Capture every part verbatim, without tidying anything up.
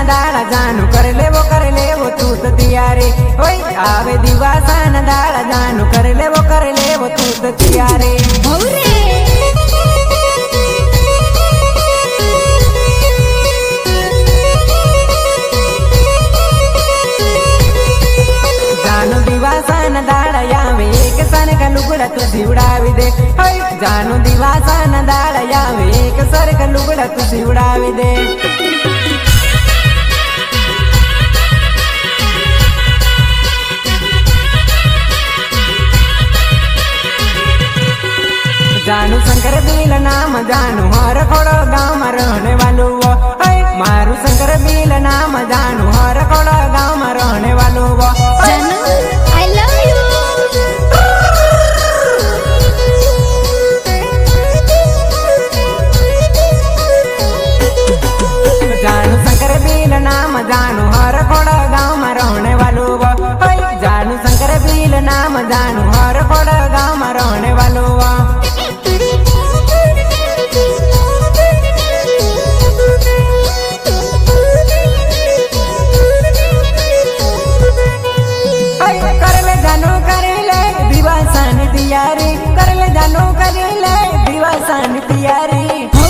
दाड़ा जानू कर ले वो कर ले वो तू तो तैयारी ओए आवे दिवासा न दाड़ा जानू कर ले वो कर ले वो तू तो तैयारी जानू दिवासा न दाड़ा यावे एक सन का लुगड़ा तू सिवड़ावी दे जानू दिवासा न दाड़ा यावे एक सर का लुगड़ा तू सिवड़ावी दे जानू शंकर बील नाम जानू हर खोड़ो गाँव में रहने वालों वो मारू शंकर बील नाम जानू हर खोड़ो गाँव में रहने वालों वो जानू I love you जानू शंकर बील नाम जानू हर खोड़ो गाँव में रहने वालों वो जानू शंकर बील नाम जानू हर खोड़ो गाँव में रहने वालों वो कर ले जानू कर ले दिवासान तैयारी कर ले जानू कर ले दिवासान तैयारी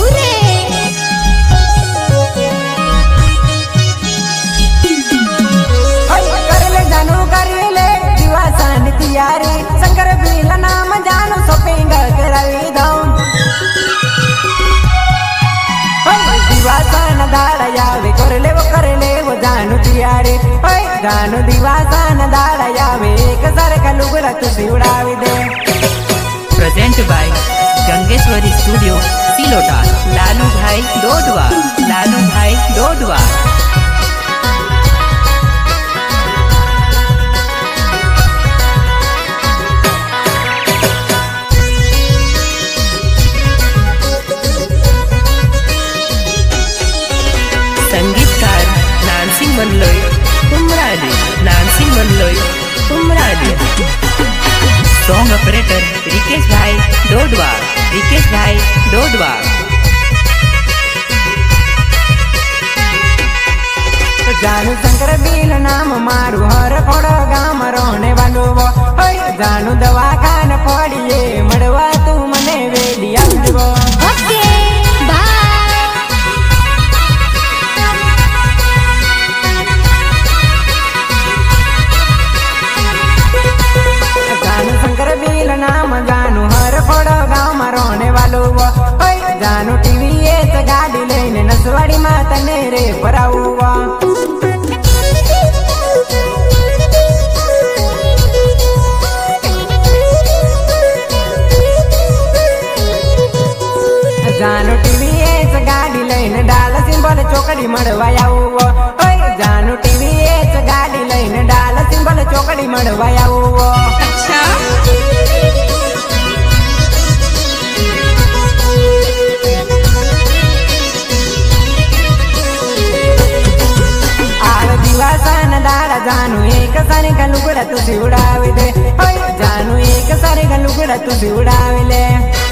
कर ले जानू कर ले दिवासान तैयारी शंकर बील नाम जानू शॉपिंग करावी दो दिवासान दाड़ा यावे कर ले वो कर ले वो जानू तैयारी जानू दिवासान दाड़ा यावे एक सर का लुगड़ा तू सिवड़ावी दे present by Gangeshwari studio Silota Lalu Bhai Dodwa Lalu Bhai Dodwa संगीतकार नानसिंह मनलोई उमराली नानसिंह मनलोई उमराली सॉन्ग ऑपरेटर रिकेश भाई डोडवा रिकेश भाई डोडवा जानू शंकर बील नाम मारू हर खोड़ो गाँव में रहने वालों वो जानू दवा खान पड़िए मड़वा तू मने वेली आवो ओके बाय जानू शंकर बील नाम जानू हर खोड़ो गाँव में रहने वालों वो जानू टीवी से गाड़ी लेने नसवाड़ी माता नेरे पर आऊवा जानू टीवी से गाड़ी लेने डाल सिंबल चौकड़ी मड़वाया वो जानू टीवी से गाड़ी लेने डाल सिंबल चौकड़ी मड़वाया वो अच्छा आव दिवासान दाड़ा जानू एक सारे का लुगड़ा तू सिवड़ावी दे जानू एक सारे का लुगड़ा तू सिवड़ावी ले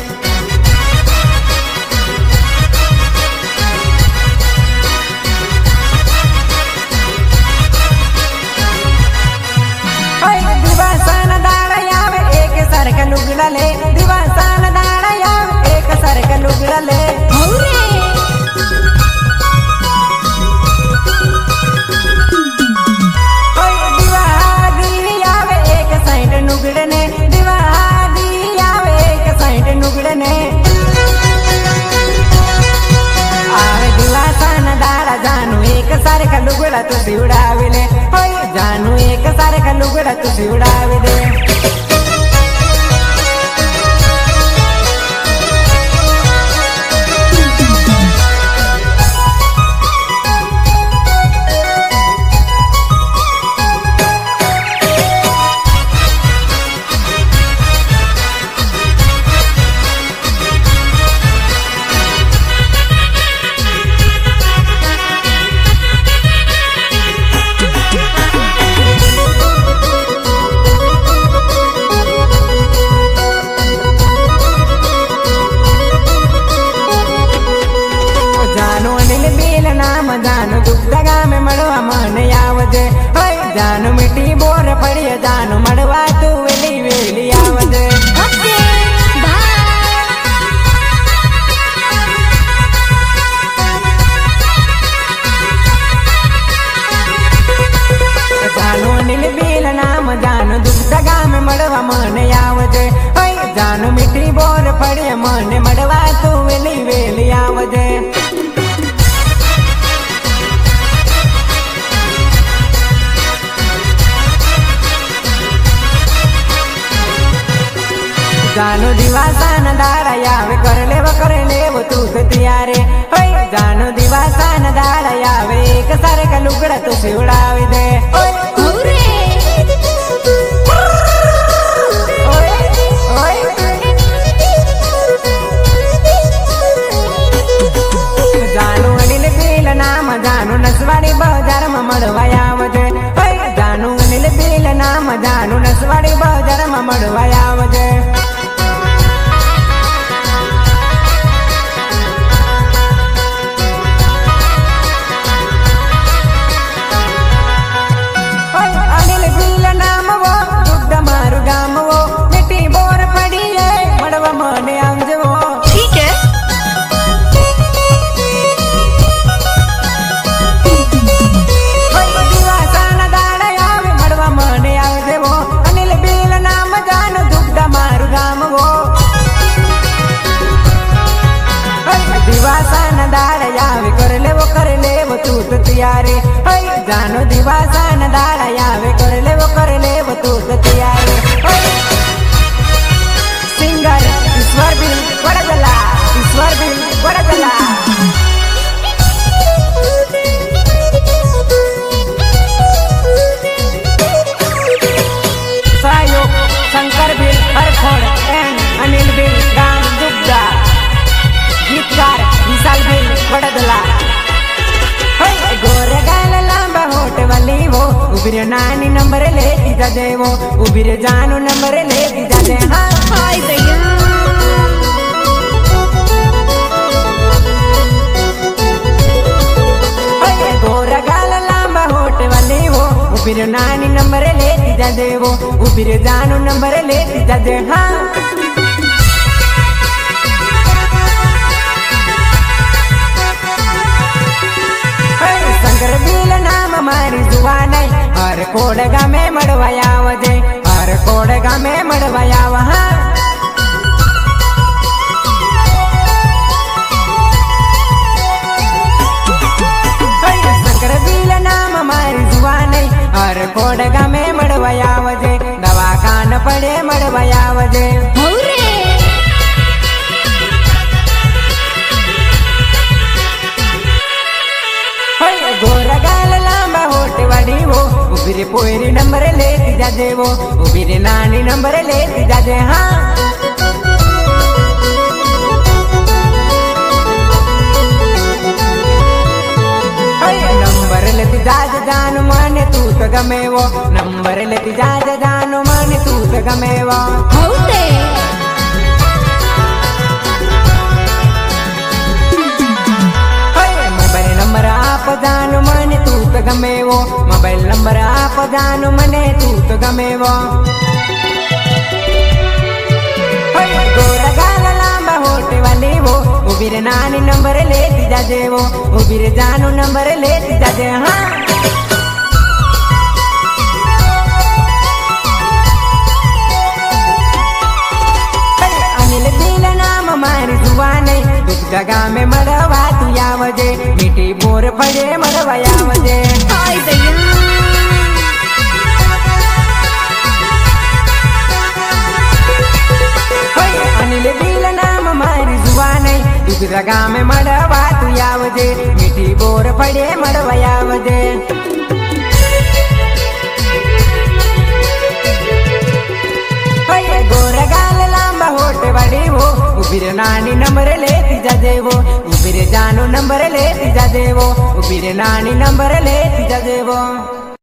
दिवासान दाड़ा यावे एक सर का लुगड़ा ले दिवासान दाड़ा यावे एक सर का लुगड़ा ले दिवादी यावे एक साइड नुगड़ने दिवादी यावे एक साइड नुगड़ने आवे दिवासान दाड़ा जानू एक सर का लुगड़ा तू सिवड़ावी ले जानू एक सर का लुगड़ा तू सिवड़ावी दे જાનું અનિલ બીલ નામ જાનું દુઃખ ગામે મળવા મને આવજે હોય જાનું મીઠી બોર પડીએ જાનું મળવા તું વેલી વેલી આવજે Okay, bye. જાનું અનિલ બીલ નામ જાનું દુઃખ ગામે મળવા મને આવજે હોય જાનું મીઠી બોર પડીએ મને મળવા તું વેલી વેલી આવજે જાનું દિવાસા ના દાડા આવે કર લેવ કર લેવ તું તો ત્યારે હોય જાનું દિવાસા ના દાડા આવે એક સારખા લુગડા તો સીવડાવી દે Hooray! જાનું અનિલ બીલ નામ જાનું નસવાડી બજારમાં મળવા આવજે હોય જાનું અનિલ બીલ નામ જાનું નસવાડી બજારમાં મળવા આવજે અનિલ બીલ નામ વો દુઃખ મારું ગામ વો મીઠી બોર પડીએ મળવા મને આવજો ठीक है દિવાસાના દાડા આવે મળવા મને આવજે વો અનિલ બીલ નામ જાનું દુઃખ મારું ગામ વો દિવાસાના દાડા આવે કર લેવો કર લેવો તું તો તૈયારે હઈ જાનો દિવાસાના દાડા આવે કર લેવો કર લેવો તું તો તૈયારે સિંગર ઈશ્વર બિલ વડગલા ઈશ્વર બિલ વડગલા સહયોગ શંકર બિલ હરખોડ એન્ડ અનિલ બિલ ગામ દુગ્ગા ગીતકાર વિશાલ બિલ વડગલા ગોર ગાલ લાંબા હોટ વાલી વો ઉભી નાની નંબર લેતી જાજે વો ઉભી રે જાનું નંબર લેતી જાજે હા Hi, Daya. ગોર ગાલ લાંબા હોટ વાલી વો ઉભી રે નાની નંબર લેતી જાજે વો ઉભી રે જાનું નંબર લેતી જાજે હા શંકર બીલ નામ મારી જુવાનાઈ હર કોડ ગામે મળવા આવજે હર કોડ ગામે મળવા આવ હા શંકર બીલ નામ મારી જુવાનાઈ હર કોડ ગામે મળવા આવજે દવાખાન પડે મળવા આવજે Hooray! ગોર ગાલ લાંબા હોટ વાડી વો ઉભી રે પોયરી નંબર લેતી જાજે વો ઉભી રે નાની નંબર લેતી જાજે હા નંબર લેતી જાજ જાનું મને તું તો ગમે વો નંબર લેતી જાજ જાનું મને તું તો ગમે વો Hooray! મોબાઈલ નંબર આપ જાનું મને તું તો ગમે વો મોબાઈલ નંબર આપ જાનું મને તું તો ગમે વો ગોર ગાલ લાંબા હોટ વાલી વો ઉભી રે નાની નંબર લેતી જાજે વો ઉભી રે જાનું નંબર લેતી જાજે હા અનિલ બીલ નામ મારી જુવાનાઈ દુઃખ ગામે મળવા તું આવજે મીઠી બોર પડે મળવા આવજે Hi, Daya. અનિલ બીલ નામ મારી જુવાનાઈ દુઃખ ગામે મળવા તું આવજે મીઠી બોર પડે મળવા આવજે ગોર ગાલ લાંબા હોટ વાડી વો ઉભી રે નાની નંબર લેતી જાજે વો ઉભી રે જાનું નંબર લેતી જાજે વો ઉભી રે નાની નંબર લેતી જાજે વો